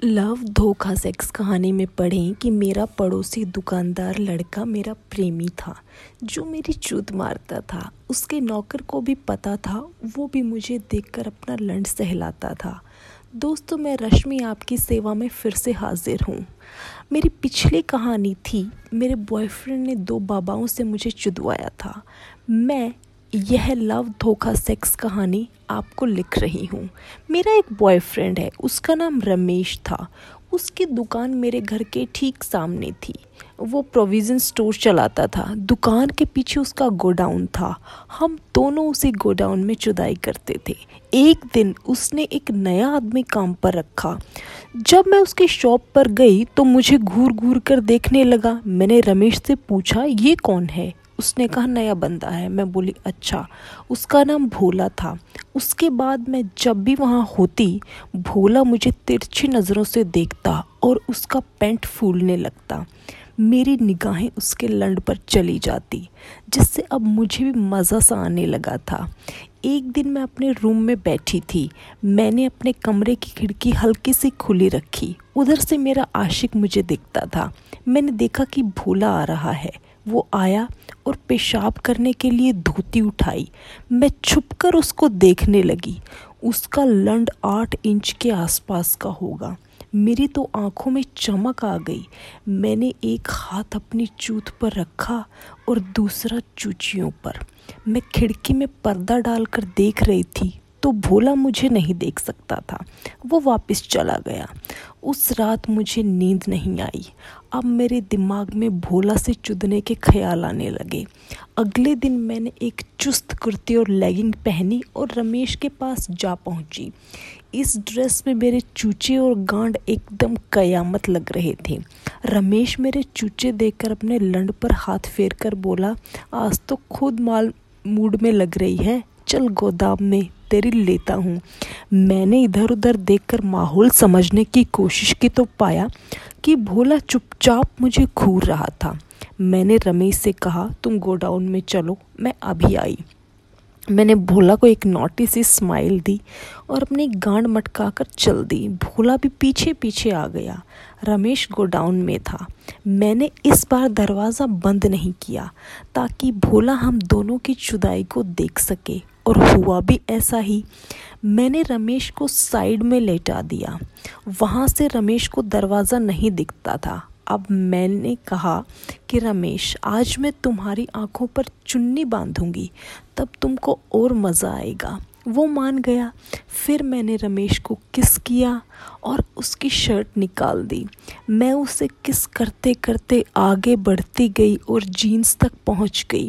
Love धोखा sex कहानी में पढ़ें कि मेरा पड़ोसी दुकानदार लड़का मेरा प्रेमी था जो मेरी चूत मारता था। उसके नौकर को भी पता था, वो भी मुझे देखकर अपना लंड सहलाता था। दोस्तों, मैं रश्मि आपकी सेवा में फिर से हाजिर हूँ। मेरी पिछली कहानी थी, मेरे बॉयफ्रेंड ने 2 बाबाओं से मुझे चुदवाया था। मैं यह लव धोखा सेक्स कहानी आपको लिख रही हूँ। मेरा एक बॉयफ्रेंड है, उसका नाम रमेश था। उसकी दुकान मेरे घर के ठीक सामने थी। वो प्रोविज़न स्टोर चलाता था। दुकान के पीछे उसका गोडाउन था। हम दोनों उसी गोडाउन में चुदाई करते थे। एक दिन उसने एक नया आदमी काम पर रखा। जब मैं उसकी शॉप पर गई तो मुझे घूर घूर कर देखने लगा। मैंने रमेश से पूछा, ये कौन है? उसने कहा, नया बंदा है। मैं बोली, अच्छा। उसका नाम भोला था। उसके बाद मैं जब भी वहाँ होती, भोला मुझे तिरछी नज़रों से देखता और उसका पैंट फूलने लगता। मेरी निगाहें उसके लंड पर चली जाती, जिससे अब मुझे भी मज़ा सा आने लगा था। एक दिन मैं अपने रूम में बैठी थी। मैंने अपने कमरे की खिड़की हल्की सी खुली रखी। उधर से मेरा आशिक मुझे दिखता था। मैंने देखा कि भोला आ रहा है। वो आया और पेशाब करने के लिए धोती उठाई। मैं छुपकर उसको देखने लगी। उसका लंड 8 इंच के आसपास का होगा। मेरी तो आंखों में चमक आ गई। मैंने एक हाथ अपनी चूत पर रखा और दूसरा चूचियों पर। मैं खिड़की में पर्दा डालकर देख रही थी तो भोला मुझे नहीं देख सकता था। वो वापस चला गया। उस रात मुझे नींद नहीं आई। अब मेरे दिमाग में भोला से चुदने के ख्याल आने लगे। अगले दिन मैंने एक चुस्त कुर्ती और लेगिंग पहनी और रमेश के पास जा पहुंची। इस ड्रेस में मेरे चूचे और गांड एकदम कयामत लग रहे थे। रमेश मेरे चूचे देखकर अपने लंड पर हाथ फेर कर बोला, आज तो खुद मूड में लग रही है, चल गोदाम में तेरी लेता हूँ। मैंने इधर उधर देखकर माहौल समझने की कोशिश की तो पाया कि भोला चुपचाप मुझे घूर रहा था। मैंने रमेश से कहा, तुम गोडाउन में चलो, मैं अभी आई। मैंने भोला को एक नोटी सी स्माइल दी और अपनी गांड मटकाकर चल दी। भोला भी पीछे पीछे आ गया। रमेश गोडाउन में था। मैंने इस बार दरवाज़ा बंद नहीं किया ताकि भोला हम दोनों की जुदाई को देख सके, और हुआ भी ऐसा ही। मैंने रमेश को साइड में लेटा दिया। वहाँ से रमेश को दरवाज़ा नहीं दिखता था। अब मैंने कहा कि रमेश, आज मैं तुम्हारी आंखों पर चुन्नी बांधूंगी, तब तुमको और मज़ा आएगा। वो मान गया। फिर मैंने रमेश को किस किया और उसकी शर्ट निकाल दी। मैं उसे किस करते करते आगे बढ़ती गई और जीन्स तक पहुंच गई।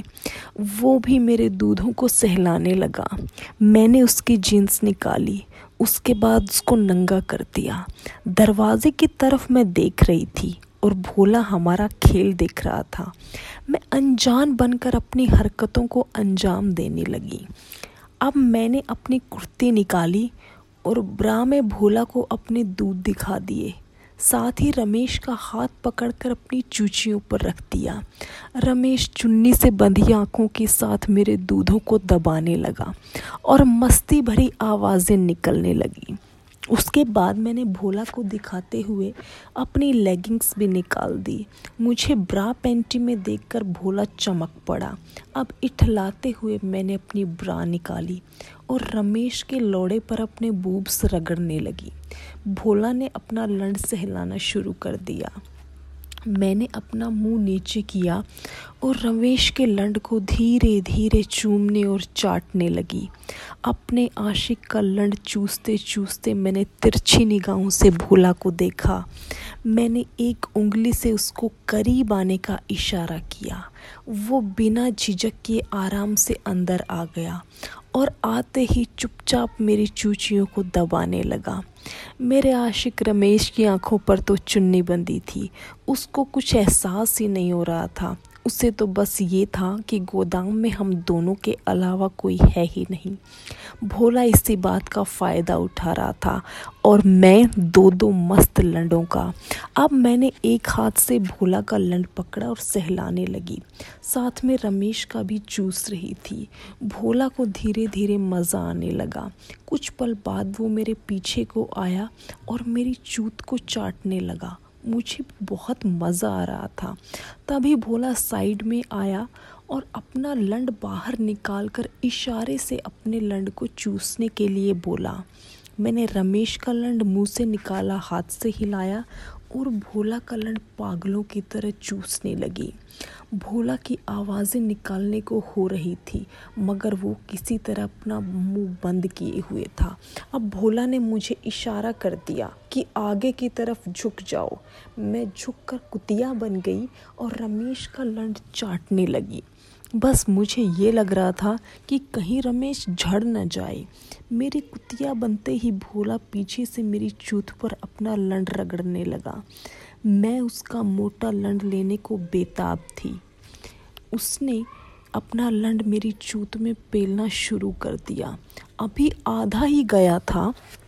वो भी मेरे दूधों को सहलाने लगा। मैंने उसकी जीन्स निकाली, उसके बाद उसको नंगा कर दिया। दरवाजे की तरफ मैं देख रही थी और भोला हमारा खेल देख रहा था। मैं अनजान बनकर अपनी हरकतों को अंजाम देने लगी। अब मैंने अपनी कुर्ती निकाली और ब्रा में भोला को अपने दूध दिखा दिए। साथ ही रमेश का हाथ पकड़कर अपनी चूचियों पर रख दिया। रमेश चुन्नी से बंधी आंखों के साथ मेरे दूधों को दबाने लगा और मस्ती भरी आवाज़ें निकलने लगी। उसके बाद मैंने भोला को दिखाते हुए अपनी लेगिंग्स भी निकाल दी। मुझे ब्रा पैंटी में देखकर भोला चमक पड़ा। अब इठलाते हुए मैंने अपनी ब्रा निकाली और रमेश के लोड़े पर अपने बूब्स रगड़ने लगी। भोला ने अपना लंड सहलाना शुरू कर दिया। मैंने अपना मुंह नीचे किया और रमेश के लंड को धीरे धीरे चूमने और चाटने लगी। अपने आशिक का लंड चूसते चूसते मैंने तिरछी निगाहों से भोला को देखा। मैंने एक उंगली से उसको करीब आने का इशारा किया। वो बिना झिझक के आराम से अंदर आ गया और आते ही चुपचाप मेरी चूचियों को दबाने लगा। मेरे आशिक रमेश की आंखों पर तो चुन्नी बंधी थी। उसको कुछ एहसास ही नहीं हो रहा था। उसे तो बस ये था कि गोदाम में हम दोनों के अलावा कोई है ही नहीं। भोला इसी बात का फ़ायदा उठा रहा था और मैं दो दो मस्त लंडों का। अब मैंने एक हाथ से भोला का लंड पकड़ा और सहलाने लगी, साथ में रमेश का भी चूस रही थी। भोला को धीरे धीरे मज़ा आने लगा। कुछ पल बाद वो मेरे पीछे को आया और मेरी चूत को चाटने लगा। मुझे बहुत मज़ा आ रहा था। तभी भोला साइड में आया और अपना लंड बाहर निकालकर इशारे से अपने लंड को चूसने के लिए बोला। मैंने रमेश का लंड मुंह से निकाला, हाथ से हिलाया और भोला का लंड पागलों की तरह चूसने लगी। भोला की आवाज़ें निकालने को हो रही थी, मगर वो किसी तरह अपना मुंह बंद किए हुए था। अब भोला ने मुझे इशारा कर दिया कि आगे की तरफ झुक जाओ। मैं झुककर कुतिया बन गई और रमेश का लंड चाटने लगी। बस मुझे ये लग रहा था कि कहीं रमेश झड़ न जाए। मेरी कुतिया बनते ही भोला पीछे से मेरी चूत पर अपना लंड रगड़ने लगा। मैं उसका मोटा लंड लेने को बेताब थी। उसने अपना लंड मेरी चूत में पेलना शुरू कर दिया। अभी आधा ही गया था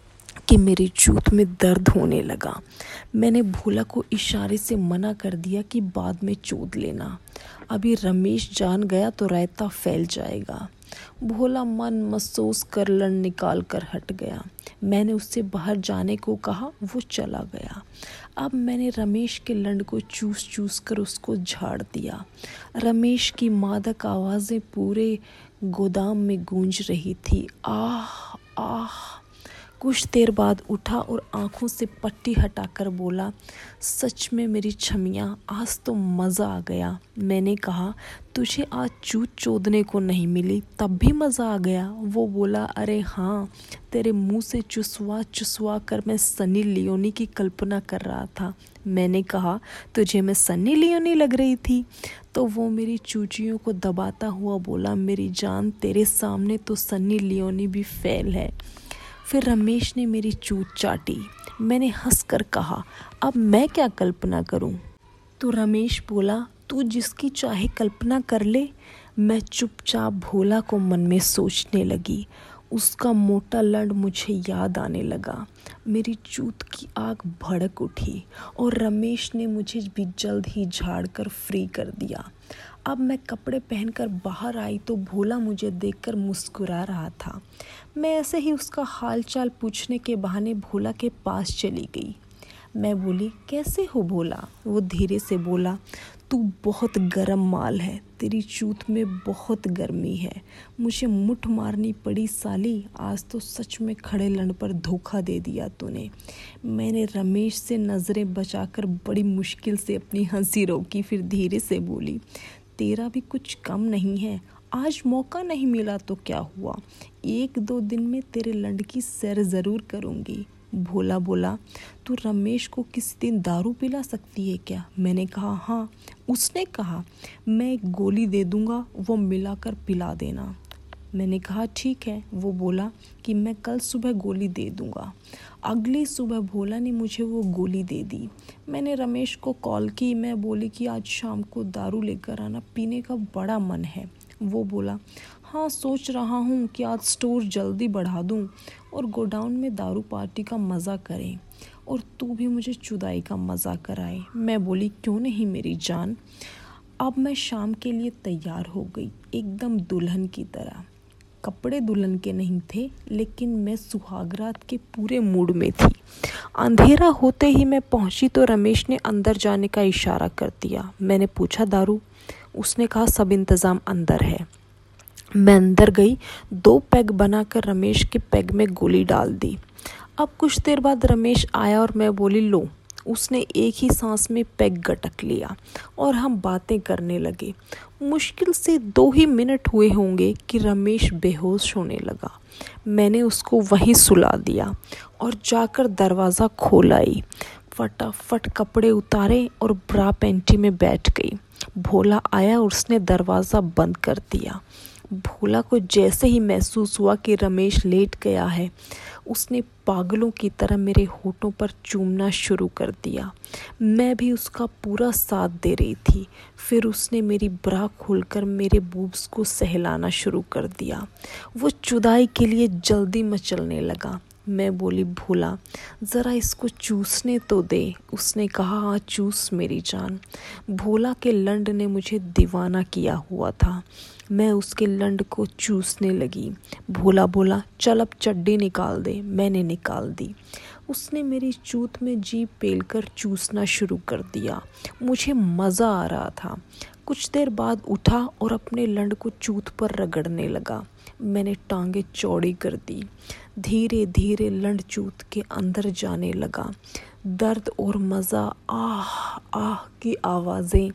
कि मेरी चूत में दर्द होने लगा। मैंने भोला को इशारे से मना कर दिया कि बाद में चूत लेना, अभी रमेश जान गया तो रायता फैल जाएगा। भोला मन महसूस कर लंड निकाल कर हट गया। मैंने उससे बाहर जाने को कहा, वो चला गया। अब मैंने रमेश के लंड को चूस चूस कर उसको झाड़ दिया। रमेश की मादक आवाज़ें पूरे गोदाम में गूंज रही थी। आह आह। कुछ देर बाद उठा और आंखों से पट्टी हटाकर बोला, सच में मेरी छमिया, आज तो मज़ा आ गया। मैंने कहा, तुझे आज चूत चोदने को नहीं मिली तब भी मज़ा आ गया? वो बोला, अरे हाँ, तेरे मुंह से चुसवा चुसवा कर मैं सनी लियोनी की कल्पना कर रहा था। मैंने कहा, तुझे मैं सनी लियोनी लग रही थी? तो वो मेरी चूचियों को दबाता हुआ बोला, मेरी जान, तेरे सामने तो सनी लियोनी भी फेल है। फिर रमेश ने मेरी चूत चाटी। मैंने हंसकर कहा, अब मैं क्या कल्पना करूं? तो रमेश बोला, तू जिसकी चाहे कल्पना कर ले। मैं चुपचाप भोला को मन में सोचने लगी। उसका मोटा लंड मुझे याद आने लगा। मेरी चूत की आग भड़क उठी और रमेश ने मुझे भी जल्द ही झाड़ कर फ्री कर दिया। अब मैं कपड़े पहनकर बाहर आई तो भोला मुझे देखकर मुस्कुरा रहा था। मैं ऐसे ही उसका हालचाल पूछने के बहाने भोला के पास चली गई। मैं बोली, कैसे हो भोला? वो धीरे से बोला, तू बहुत गर्म माल है, तेरी चूत में बहुत गर्मी है। मुझे मुठ मारनी पड़ी साली, आज तो सच में खड़े लंड पर धोखा दे दिया तूने। मैंने रमेश से नज़रें बचाकर बड़ी मुश्किल से अपनी हंसी रोकी, फिर धीरे से बोली, तेरा भी कुछ कम नहीं है। आज मौका नहीं मिला तो क्या हुआ, 1-2 दिन में तेरे लंड की सैर ज़रूर करूँगी। भोला बोला, तू रमेश को किसी दिन दारू पिला सकती है क्या? मैंने कहा, हाँ। उसने कहा, मैं एक गोली दे दूँगा, वो मिलाकर पिला देना। मैंने कहा, ठीक है। वो बोला कि मैं कल सुबह गोली दे दूँगा। अगली सुबह भोला ने मुझे वो गोली दे दी। मैंने रमेश को कॉल की। मैं बोली कि आज शाम को दारू लेकर आना, पीने का बड़ा मन है। वो बोला, हाँ, सोच रहा हूँ कि आज स्टोर जल्दी बढ़ा दूँ और गोडाउन में दारू पार्टी का मज़ा करें और तू भी मुझे चुदाई का मज़ा कराए। मैं बोली, क्यों नहीं मेरी जान। अब मैं शाम के लिए तैयार हो गई, एकदम दुल्हन की तरह। कपड़े दुल्हन के नहीं थे, लेकिन मैं सुहागरात के पूरे मूड में थी। अंधेरा होते ही मैं पहुंची तो रमेश ने अंदर जाने का इशारा कर दिया। मैंने पूछा, दारू? उसने कहा, सब इंतज़ाम अंदर है। मैं अंदर गई, 2 पैग बनाकर रमेश के पैग में गोली डाल दी। अब कुछ देर बाद रमेश आया और मैं बोली, लो। उसने एक ही सांस में पैग गटक लिया और हम बातें करने लगे। मुश्किल से 2 ही मिनट हुए होंगे कि रमेश बेहोश होने लगा। मैंने उसको वहीं सुला दिया और जाकर दरवाज़ा खोल आई। फटाफट कपड़े उतारे और ब्रा पैंटी में बैठ गई। भोला आया और उसने दरवाज़ा बंद कर दिया। भोला को जैसे ही महसूस हुआ कि रमेश लेट गया है, उसने पागलों की तरह मेरे होठों पर चूमना शुरू कर दिया। मैं भी उसका पूरा साथ दे रही थी। फिर उसने मेरी ब्रा खोलकर मेरे बूब्स को सहलाना शुरू कर दिया। वो जुदाई के लिए जल्दी मचलने लगा। मैं बोली, भोला ज़रा इसको चूसने तो दे। उसने कहा, हाँ चूस मेरी जान। भोला के लंड ने मुझे दीवाना किया हुआ था। मैं उसके लंड को चूसने लगी। भोला बोला, चल अब चड्डी निकाल दे। मैंने निकाल दी। उसने मेरी चूत में जीभ पेलकर चूसना शुरू कर दिया। मुझे मज़ा आ रहा था। कुछ देर बाद उठा और अपने लंड को चूत पर रगड़ने लगा। मैंने टांगे चौड़ी कर दी। धीरे धीरे लंड चूत के अंदर जाने लगा। दर्द और मज़ा, आह आह की आवाज़ें।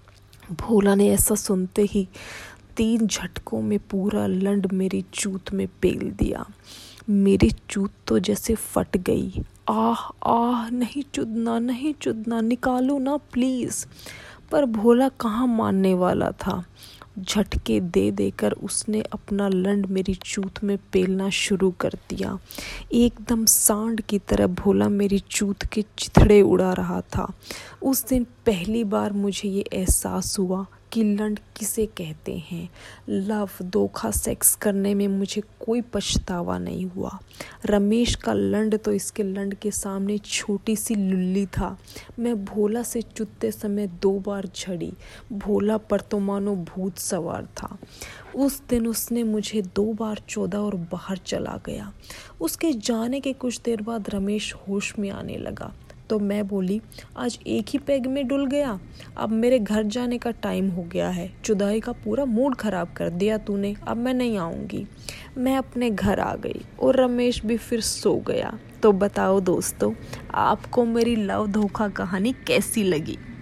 भोला ने ऐसा सुनते ही 3 झटकों में पूरा लंड मेरी चूत में पेल दिया। मेरी चूत तो जैसे फट गई। आह आह, नहीं चुदना, नहीं चुदना, निकालो ना प्लीज़। पर भोला कहाँ मानने वाला था। झटके दे देकर उसने अपना लंड मेरी चूत में पेलना शुरू कर दिया। एकदम सांड की तरह भोला मेरी चूत के चिथड़े उड़ा रहा था। उस दिन पहली बार मुझे ये एहसास हुआ कि लंड किसे कहते हैं। लव, धोखा, सेक्स करने में मुझे कोई पछतावा नहीं हुआ। रमेश का लंड तो इसके लंड के सामने छोटी सी लुल्ली था। मैं भोला से चुतते समय 2 बार झड़ी। भोला पर तो मानो भूत सवार था। उस दिन उसने मुझे 2 बार 14 और बाहर चला गया। उसके जाने के कुछ देर बाद रमेश होश में आने लगा तो मैं बोली, आज एक ही पैग में डुल गया। अब मेरे घर जाने का टाइम हो गया है। जुदाई का पूरा मूड खराब कर दिया तूने। अब मैं नहीं आऊँगी। मैं अपने घर आ गई और रमेश भी फिर सो गया। तो बताओ दोस्तों, आपको मेरी लव धोखा कहानी कैसी लगी?